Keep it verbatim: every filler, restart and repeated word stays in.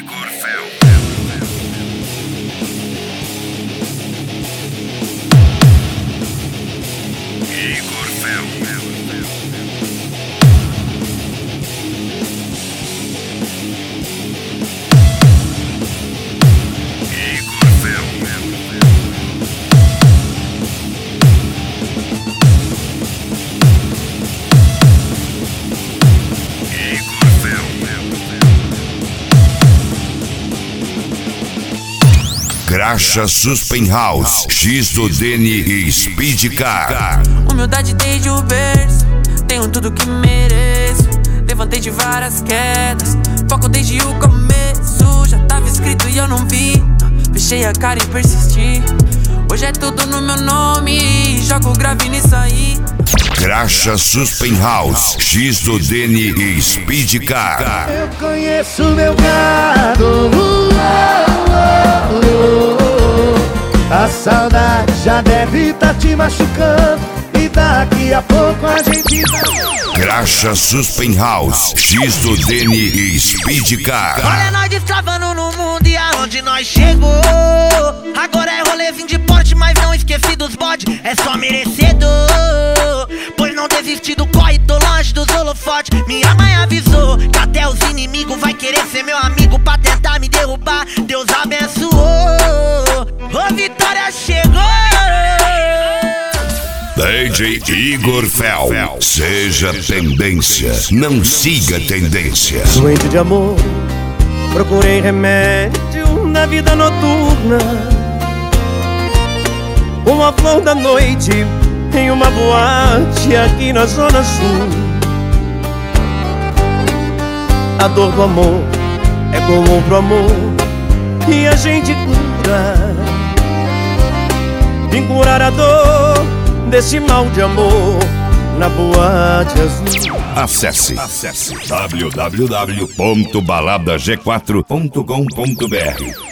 Igor Fel. Igor Fel. Graxa Suspen House, X do Deni e Speed Car. Humildade desde o berço, tenho tudo que mereço. Levantei de várias quedas, foco desde o começo. Já tava escrito e eu não vi, fechei a cara e persisti. Hoje é tudo no meu nome, jogo grave nisso aí. Graxa Suspen House, X do Deni e Speed Car. Eu conheço meu gado, uh, uh, uh, uh. A saudade já deve tá te machucando, e daqui a pouco a gente vai. Graxa Suspen House, X do Deni e Speed Car. Olha nós destravando no mundo e aonde nós chegou. Agora é rolezinho de porte, mas não esqueci dos bode. É só merecedor, pois não desisti do corre, tô longe dos holofotes. Minha mãe avisou que até os inimigos vai querer ser meu amigo pra tentar me derrubar. Deus abençoou, ô Vitória chegou. D J Igor Fel, seja tendência, não siga tendência. Doente de amor, procurei remédio na vida noturna. Uma flor da noite em uma boate aqui na Zona Sul. A dor do amor é comum pro amor e a gente cura. Vim curar a dor desse mal de amor na boate azul. Acesse, acesse w w w ponto balada g quatro ponto com ponto b r.